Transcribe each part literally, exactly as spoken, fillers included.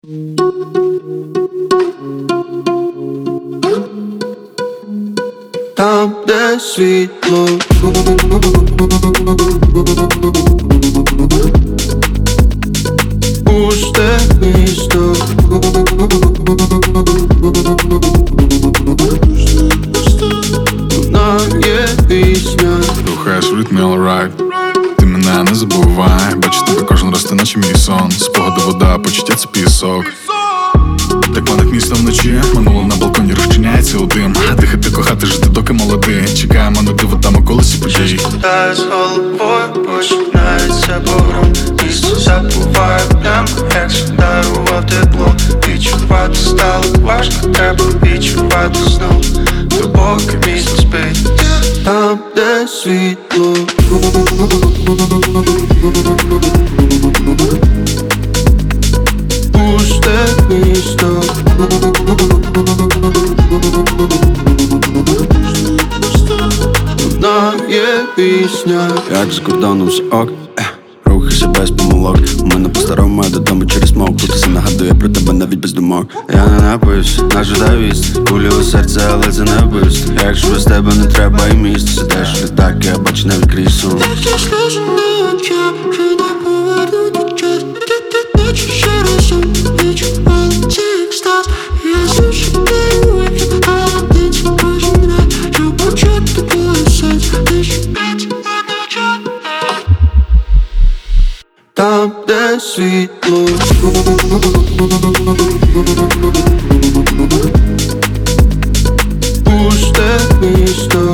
Там, де світло, пусте місто, лунає пісня. Рухаєш в ритмі alright. Ти мене не забувай, бачу тебе кожен раз, ти наче мій сон. Спогади вода, почуття це пісок. Так планет місто вночі, минуло на балконі розчиняється у дим. Дихати, кохати, жити, доки молодий. Чекаємо на диво там у колесі подій. Та з головою починається погром. Місто забуває прямо, як дарував тепло. Відчувати стало важко, треба відчувати знов. Глибоке місто спить, там, де світло, пусте місто, лунає пісня. Як з кордоном все ок, е, рухайся без помилок. У мене по-старому, а додому через смок. Тут все нагадує про тебе навіть без думок. Я не напився, нажидаю віст. Кулі у серце, але це не вбивство. Якщо без тебе не треба і місць. Сидиш в літак, я бачу навіть крізь сон. Там, де світло, пусте місто,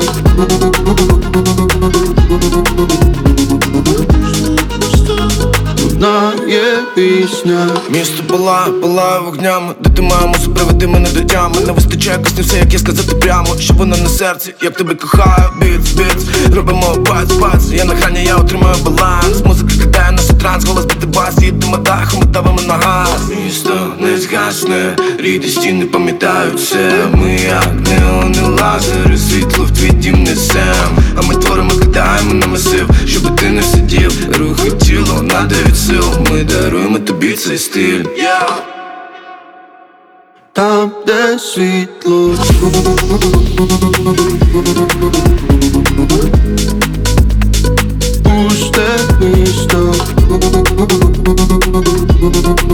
лунає пісня. Місто палає, палає вогнями. Де ти моя муза, приведи мене до тями. Не вистачає кості, все, як я сказати прямо. Щоб воно на серці, як тебе кохаю. Біц, біц, робимо бац, бац. Я на грані, я отримаю баланс. Музика кидає нас у транс, голос бити бас. Їдемо дахом, ми давимо на газ. Місто не згасне, ріди стіни пам'ятають все. Ми як неони лазери, світло в твій дім несем. А ми творимо, кидаємо на масив, щоб ти не сидів. Рухи тіло, надають сил. Ми даруємо тобі цей стиль, yeah. Там, де світло, пусте місто,